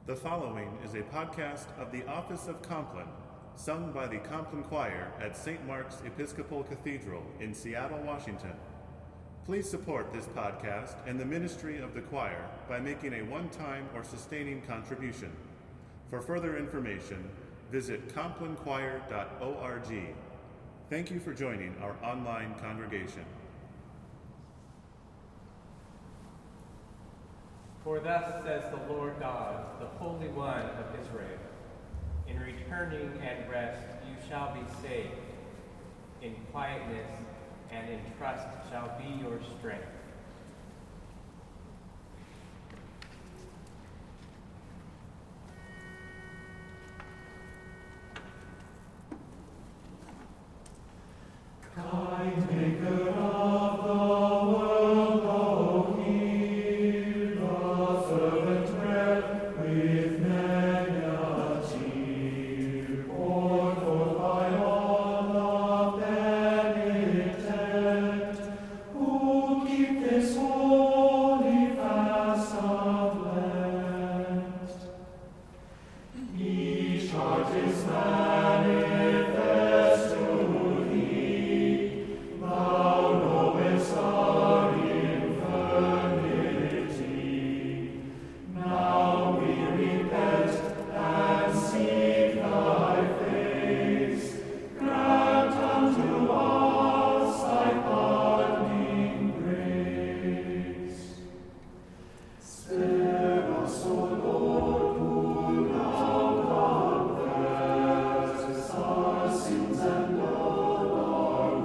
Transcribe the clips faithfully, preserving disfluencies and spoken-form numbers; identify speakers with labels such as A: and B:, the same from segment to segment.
A: The following is a podcast of the Office of Compline, sung by the Compline Choir at Saint Mark's Episcopal Cathedral in Seattle, Washington. Please support this podcast and the ministry of the choir by making a one-time or sustaining contribution. For further information, visit compline choir dot org. Thank you for joining our online congregation.
B: For thus says the Lord God, the Holy One of Israel, in returning and rest you shall be saved, in quietness and in trust shall be your strength.
C: Kind Maker of the world, O hear the fervent prayer with many a tear, poured forth by all the penitent, who keep this holy fast of Lent. Each heart is manifest to thee, thou knowest our infirmity. Now we repent and seek thy face. Grant unto us thy pardoning grace. Spare us, O Lord, who now confess our sins and all our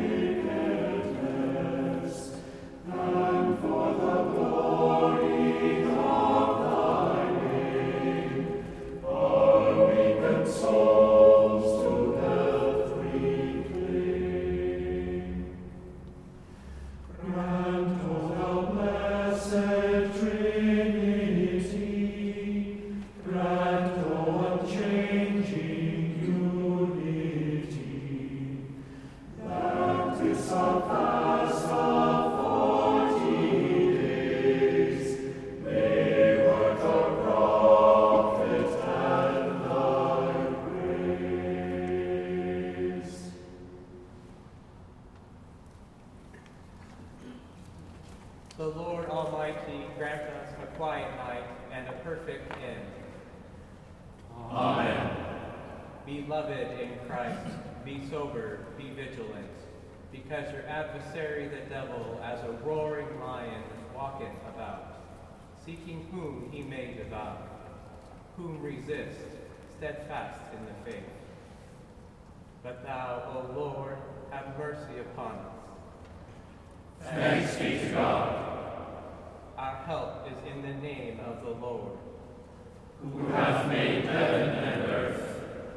C: wickedness, and for the glory of thy name, our weakened souls to health reclaim. Grant, O thou blessed Trinity, grant, O unchanging unity, that this our fast of forty days may work our profit and thy grace.
B: The Lord Almighty grant us a quiet night and a perfect end.
C: Amen.
B: Beloved in Christ, be sober, be vigilant, because your adversary the devil, as a roaring lion, walketh about, seeking whom he may devour, whom resist, steadfast in the faith. But thou, O Lord, have mercy upon us.
C: Thanks be to God,
B: Our help is in the name of the Lord.
C: who hath made heaven and earth.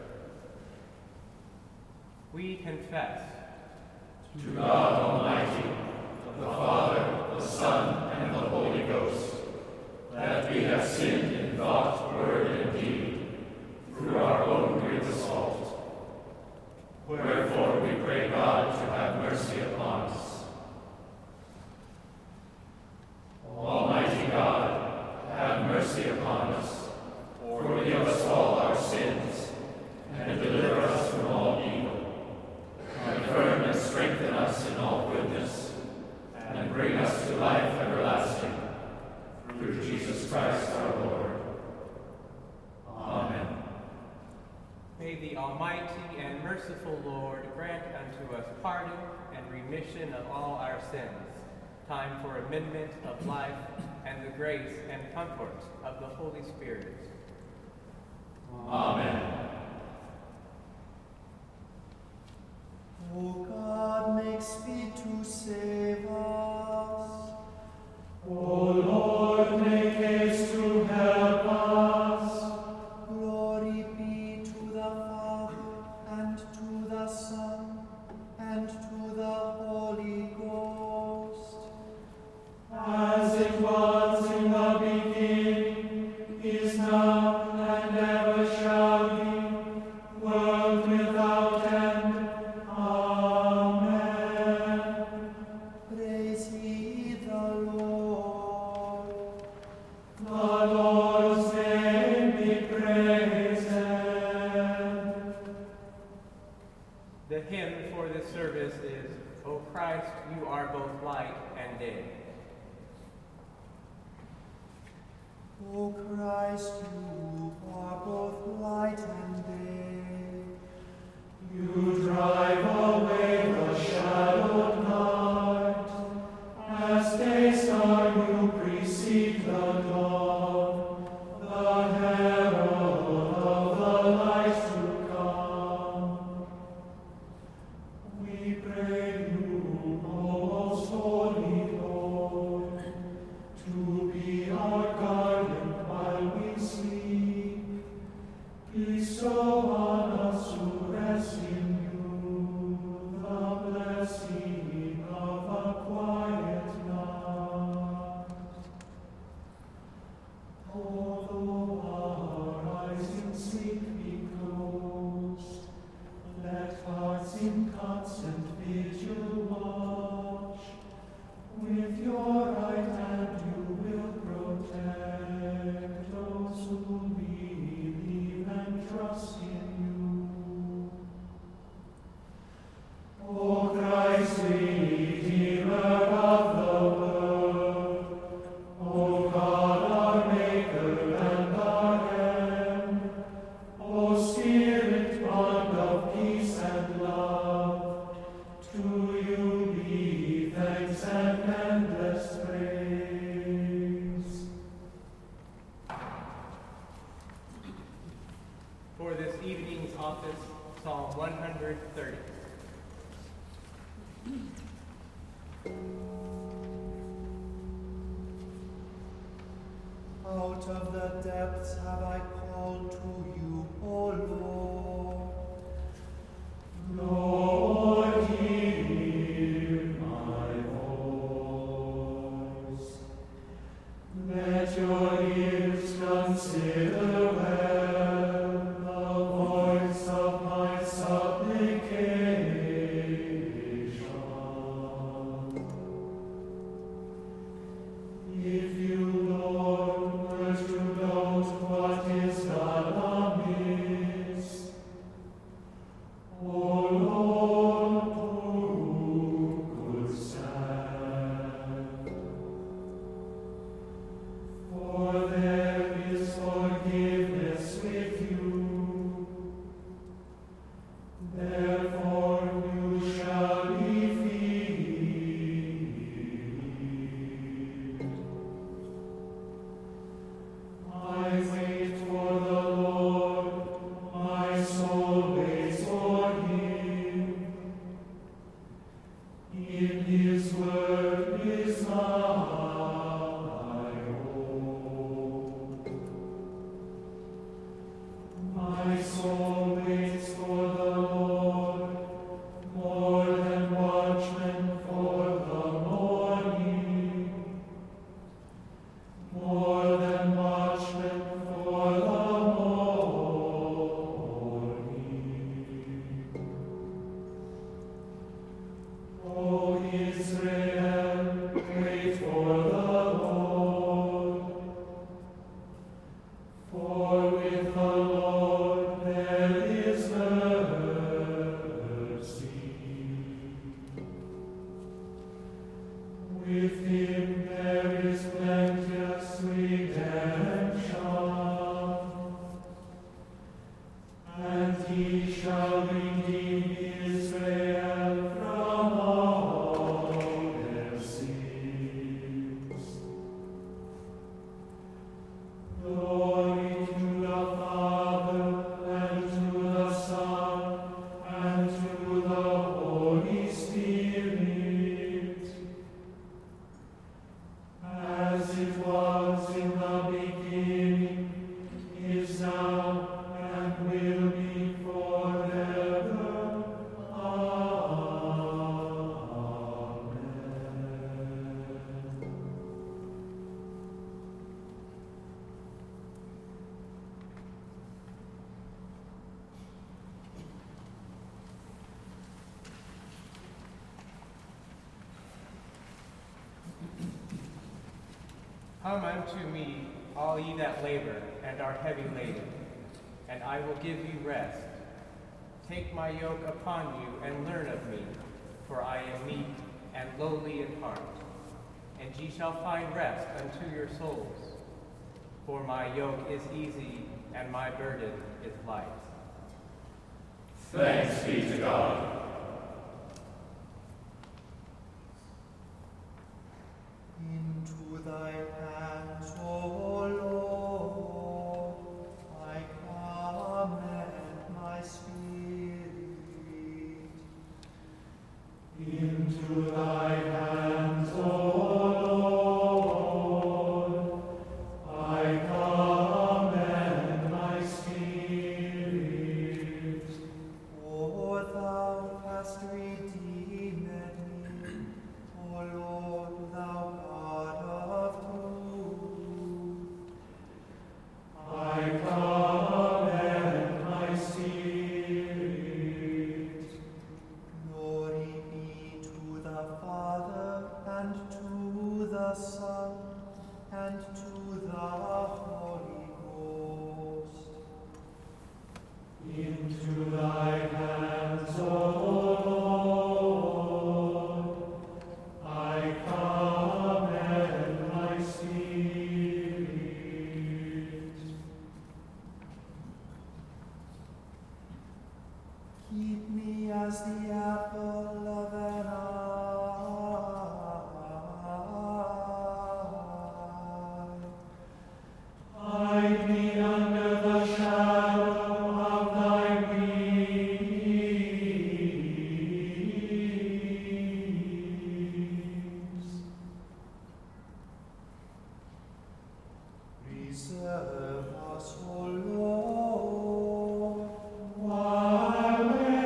B: We confess
C: To God Almighty, the Father, the Son, and the Holy Ghost, that we have sinned in thought, word, and deed, through our own grievous fault. Wherefore we pray God to have mercy upon us. Almighty God, have mercy upon us. Forgive us all our sins, and deliver us from all evil. Confirm and strengthen us in all goodness, and bring us to life everlasting, through Jesus Christ our Lord. Amen.
B: May the Almighty and merciful Lord grant unto us pardon and remission of all our sins, time for amendment of life, and the grace and comfort of the Holy Spirit.
C: Amen.
D: O God, make speed to save us.
C: O Lord, make haste to help us.
D: Glory be to the Father, and to the Son, and to the Holy Ghost.
C: As it was in the beginning, is now, and ever shall be, world without end. Amen.
D: Praise ye the Lord.
C: The Lord's name
B: and day.
D: O Christ, you are both light and day.
C: You drive away the shadowed night. As day star you precede the dawn, the herald of the light to come. We pray you, O most holy Lord, to be our guardian while we sleep. Bestow on us who rest in you the blessing of a quiet night. Although our eyes in sleep be closed, let hearts in constant vigil watch. With your right hand you will protect those who believe and trust in you. O Christ, Redeemer of the world, O God, our Maker and our end, O Spirit, bond of peace and love, to you be thanks and endless praise.
B: For this evening's office, Psalm one hundred thirty.
D: Out of the depths have I called to you, O Lord.
C: Lord, hear my voice. Let your ears consider well the voice of my supplication. If you, Lord, were to note what is done amiss, O Lord, who could stand? For there is forgiveness with you, therefore you shall be feared. I wait for the Lord, my soul waits for him. In his word is my hope. My soul waits for the Lord, more than watchmen for the morning. More than watchmen for the morning. O Israel, wait for the Lord. For with the Lord there is mercy. With him there is plenteous redemption, and he shall redeem Israel from all their sins. Glory to the Father, and to the Son, and to the Holy Spirit, as it was in the beginning, is now, and will be forever. Amen.
B: Come unto me, all ye that labor and are heavy laden, and I will give you rest. Take my yoke upon you and learn of me, for I am meek and lowly in heart, and ye shall find rest unto your souls. For my yoke is easy, and my burden is light.
C: Thanks be to God.
D: Into thy hands, O Lord, I commend my spirit.
C: Into thy hands, O Lord, I commend my spirit.
D: O thou hast redeemed me, O Lord, thou God of truth.
C: I commend my spirit.
D: Glory be to the Father, and to the Son, and to the Holy Ghost.
C: Into thy hands, O Lord, I commend my spirit.
D: Keep me as the apple of an eye.
C: Hide me under the shadow of thy wings.
D: Preserve us, O Lord,
C: While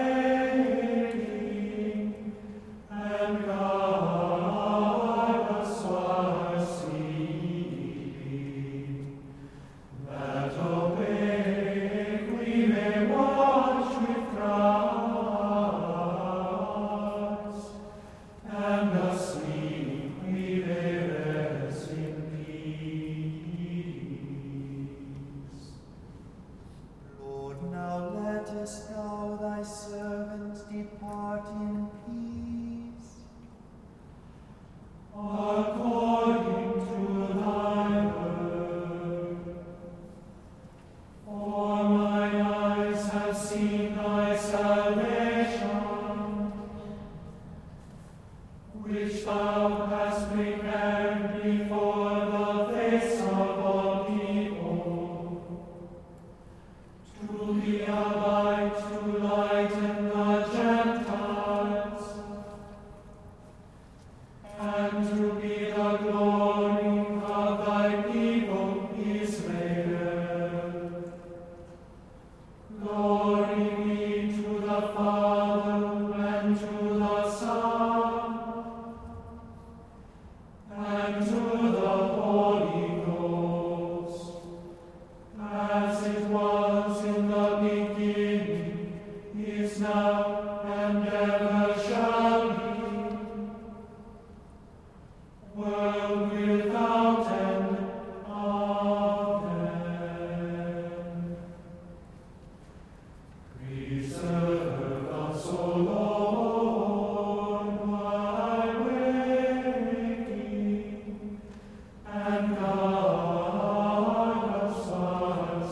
C: waiting, and guard us while sleeping, that awake we may watch with Christ, and asleep we may rest in peace.
D: Lord, now lettest thou thy servant depart in peace.
C: According to thy word. For mine eyes have seen thy salvation, which thou hast prepared before the face of all people, to be a light to lighten the Gentiles, and to be the glory of thy people Israel. Glory be to the Father, and to the Son, and to the Holy Ghost, as it was in the beginning, is now, and ever shall be, world without end. Amen. Preserve us, O Lord, while waiting, and guard us while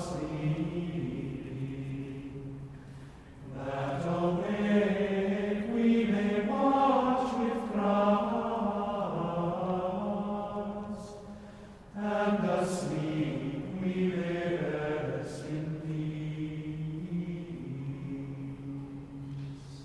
C: sleeping, that awake we may watch with Christ, and asleep we may rest in peace.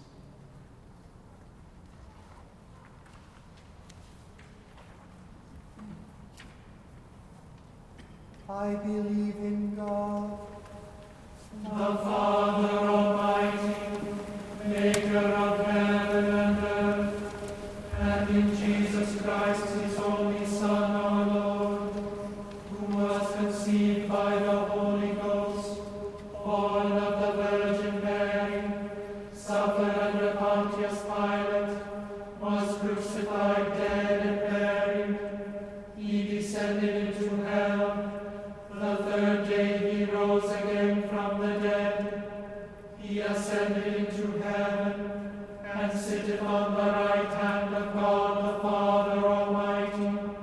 D: I believe in God,
C: The Father Almighty, maker of heaven and earth, and in Jesus Christ, his only Son, our Lord, who was conceived by the Holy Ghost, born of the Virgin Mary, suffered under Pontius Pilate, was crucified, dead, and buried. He descended into hell. The third day he rose again from the dead. He ascended into heaven, and sitteth on the right hand of God the Father Almighty.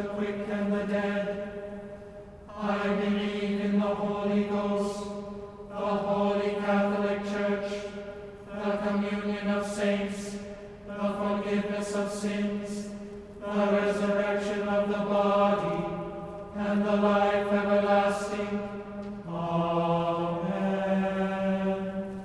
C: quick and the dead. I believe in the Holy Ghost, the Holy Catholic Church, the communion of saints, the forgiveness of sins, the resurrection of the body, and the life everlasting. Amen.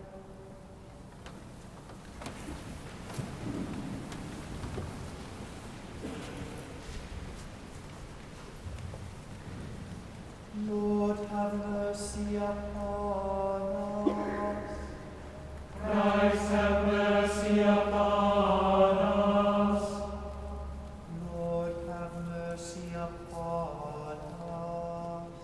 D: Lord, have mercy upon us.
C: Christ, have mercy upon us.
D: Lord, have mercy upon us.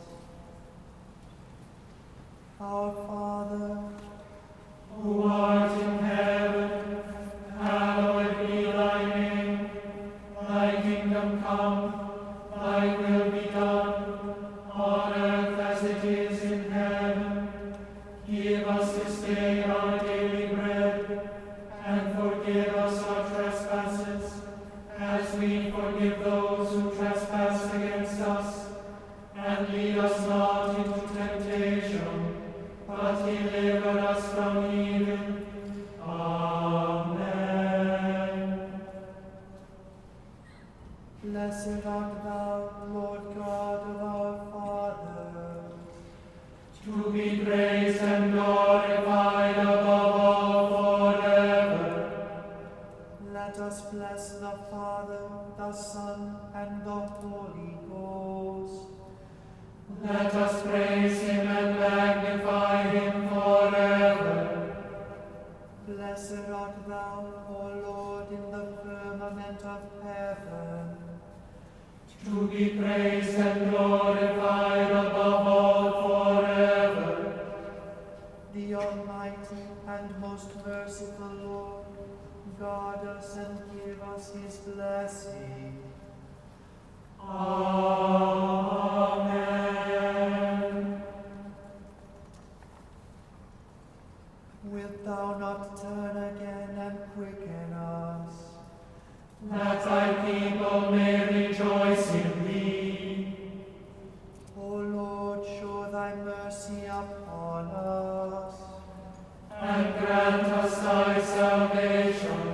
D: Our Father,
C: Who art in heaven, hallowed be thy name. Thy kingdom come, thy will be done, on earth as it is in heaven. Give us this day our daily bread, and forgive us our trespasses, as we forgive those who trespass against us. And lead us not into temptation, but deliver us from evil. Amen.
D: blessed art thou, Lord God of our fathers.
C: To be praised and glorified above all forever.
D: Let us bless the Father, the Son, and the Holy Ghost.
C: Let us praise him and magnify him forever.
D: Blessed art thou, O Lord, in the firmament of heaven.
C: To be praised and glorified above all forever.
D: The Almighty and most merciful Lord, guard us and give us his blessing.
C: Amen.
D: Wilt thou not turn again and quicken us?
C: That thy people may rejoice in thee.
D: O Lord, show thy mercy upon us.
C: And grant us thy salvation.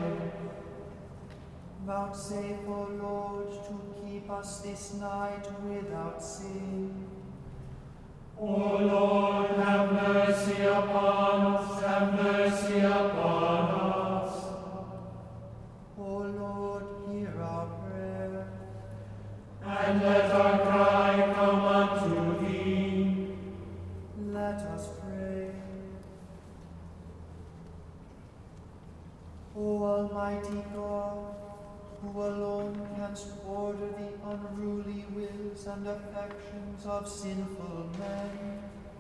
D: Vouchsafe, O Lord, to keep us this night without sin.
C: O Lord, have mercy upon us, have mercy upon us.
D: O Lord, hear our prayer.
C: And let our cry come unto thee.
D: Let us pray. O Almighty God, who alone canst order the unruly wills and affections of sinful men,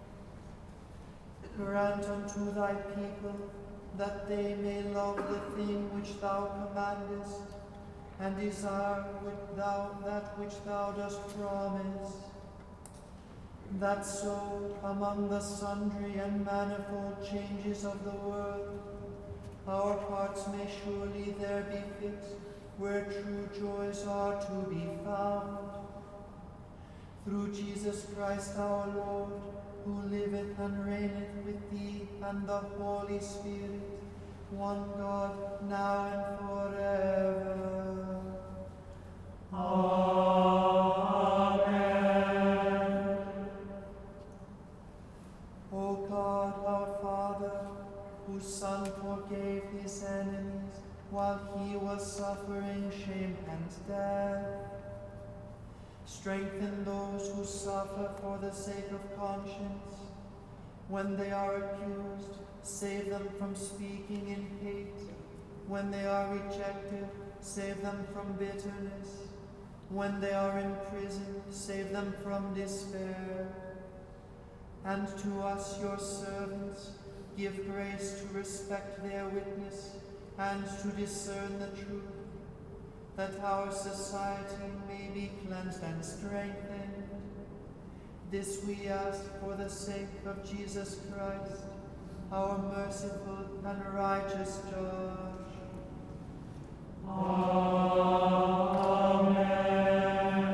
D: grant unto thy people that they may love the thing which thou commandest, and desire with thou that which thou dost promise, that so, among the sundry and manifold changes of the world, our hearts may surely there be fixed where true joys are to be found. Through Jesus Christ our Lord, who liveth and reigneth with thee and the Holy Spirit, one God, now and forever.
C: Amen.
D: O God, our Father, whose Son forgave his enemies while he was suffering shame and death, strengthen those who suffer for the sake of conscience. When they are accused, save them from speaking in hate. When they are rejected, save them from bitterness. When they are in prison, save them from despair. And to us, your servants, give grace to respect their witness and to discern the truth, that our society may be cleansed and strengthened. This we ask for the sake of Jesus Christ, our merciful and righteous Judge.
C: Amen.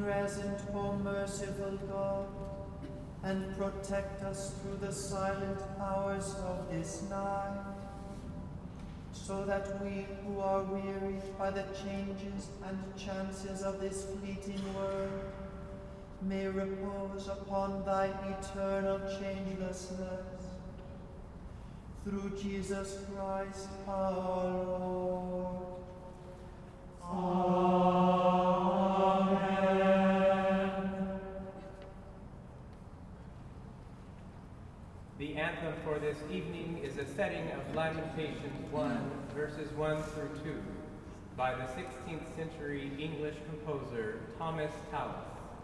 D: present, O merciful God, and protect us through the silent hours of this night, so that we who are wearied by the changes and chances of this fleeting world may repose upon thy eternal changelessness. Through Jesus Christ our Lord. Amen.
B: The anthem for this evening is a setting of Lamentations one, verses one through two, by the sixteenth century English composer Thomas Tallis.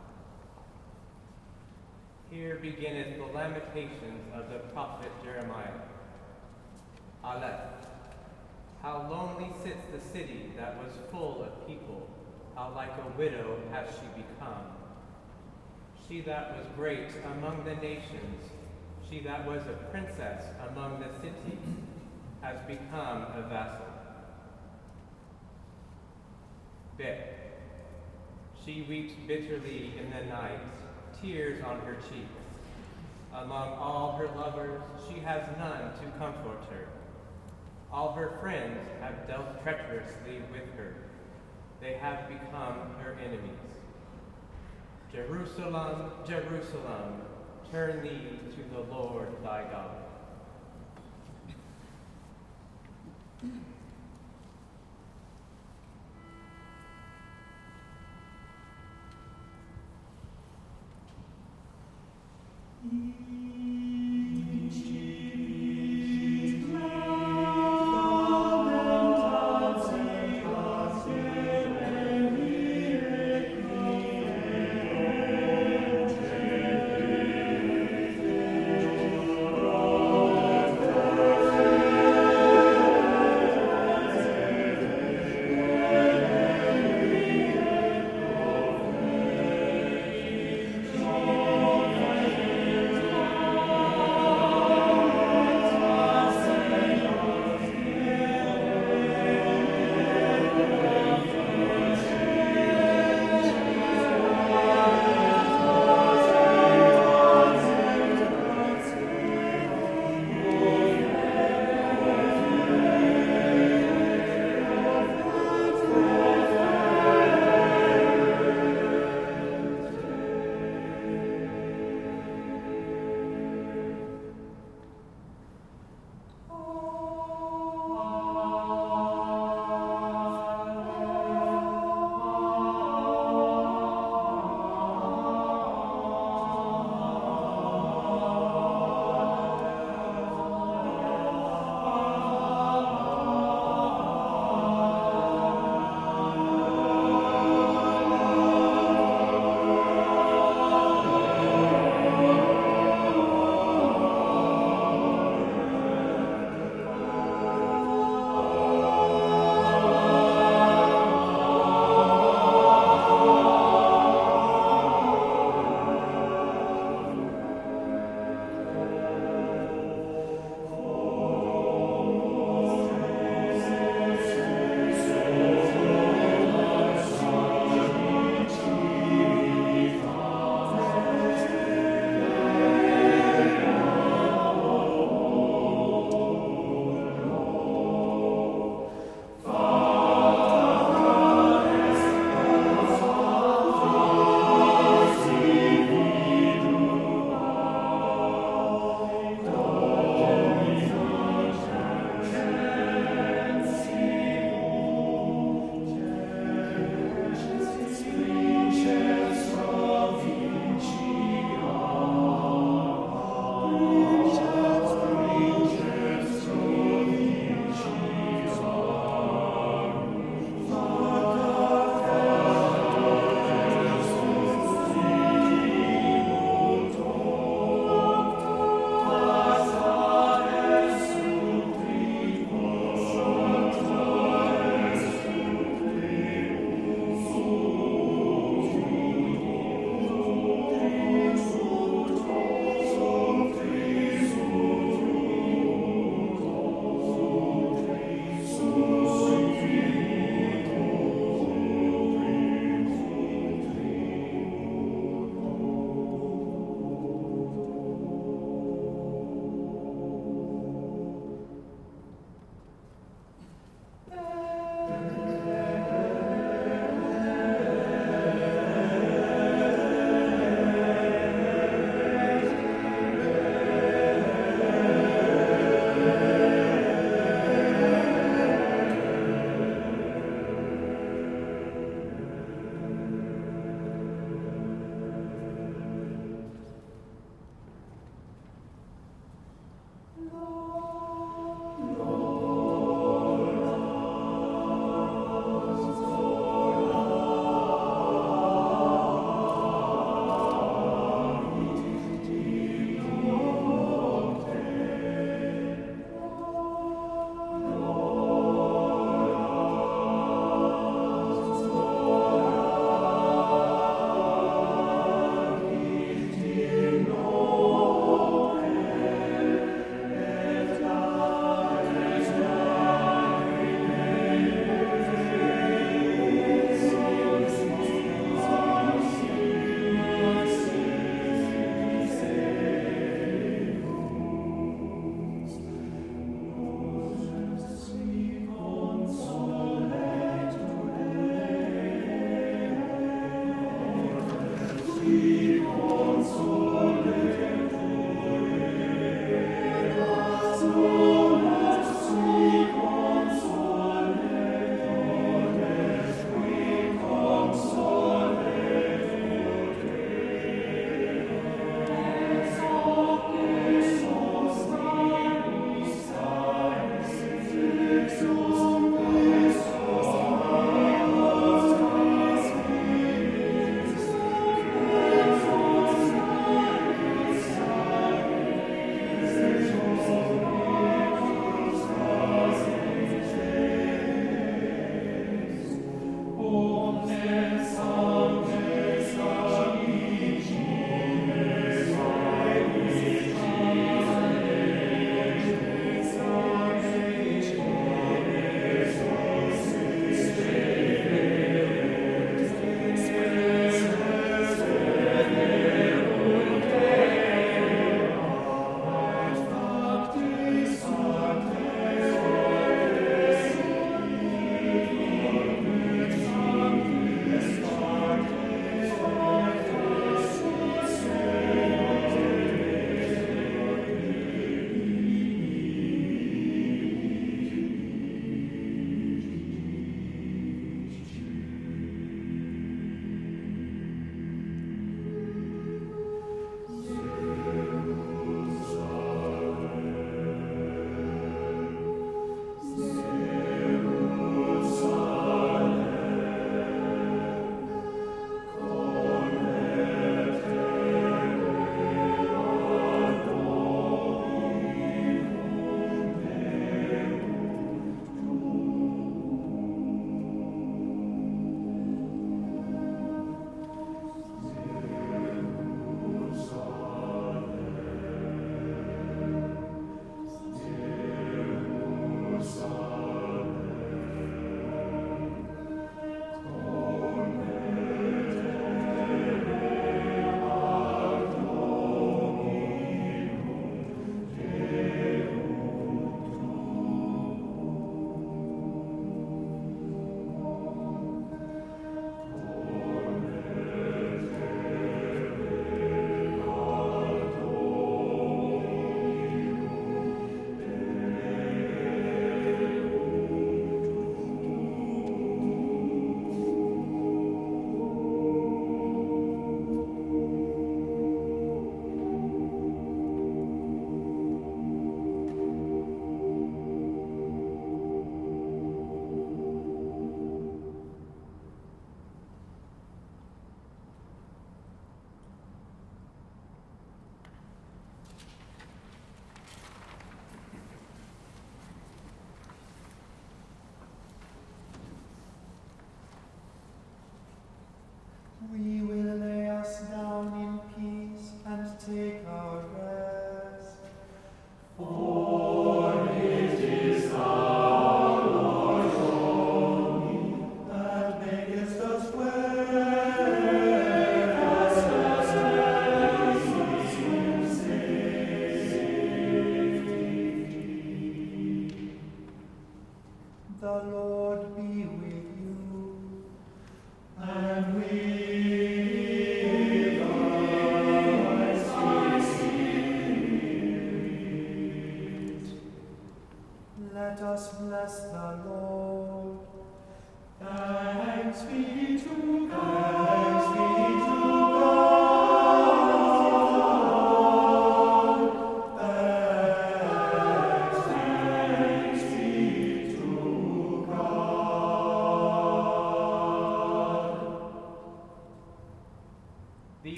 B: Here beginneth the lamentations of the prophet Jeremiah. Aleph. How lonely sits the city that was full of people, how like a widow has she become. She that was great among the nations, she that was a princess among the cities, has become a vassal. Bet. She weeps bitterly in the night, tears on her cheeks. Among all her lovers, she has none to comfort her. All her friends have dealt treacherously with her. They have become her enemies. Jerusalem, Jerusalem, turn thee to the Lord thy God.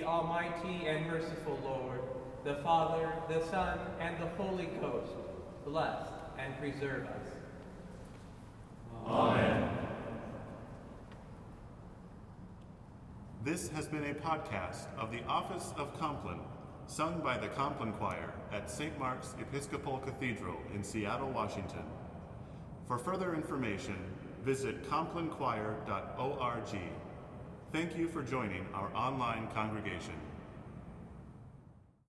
B: the Almighty and merciful Lord, the Father, the Son, and the Holy Ghost, bless and preserve us.
C: Amen.
A: This has been a podcast of the Office of Compline, sung by the Compline Choir at Saint Mark's Episcopal Cathedral in Seattle, Washington. For further information, visit compline choir dot org. Thank you for joining our online congregation.